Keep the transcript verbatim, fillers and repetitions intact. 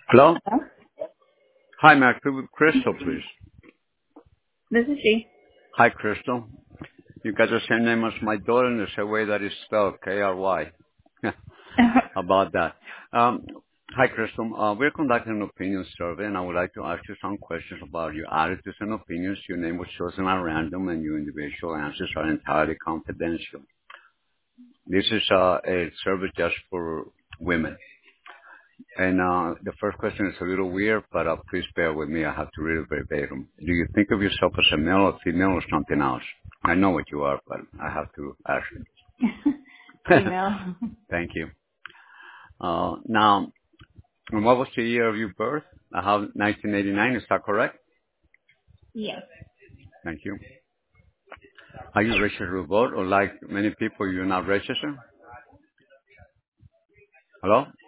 Hello? Hello? Hi, may I speak with Crystal, please? This is she. Hi, Crystal. You got the same name as my daughter in the same way that it's spelled, K R Y. About that. Um, hi, Crystal. Uh, we're conducting an opinion survey, and I would like to ask you some questions about your attitudes and opinions. Your name was chosen at random, and your individual answers are entirely confidential. This is uh, a survey just for women. And uh, the first question is a little weird, but uh, please bear with me. I have to read it verbatim. Do you think of yourself as a male or female or something else? I know what you are, but I have to ask you. Female. Thank you. Uh, now, and what was the year of your birth? I have nineteen eighty-nine. Is that correct? Yes. Thank you. Are you registered to vote, or like many people, you're not registered? Hello?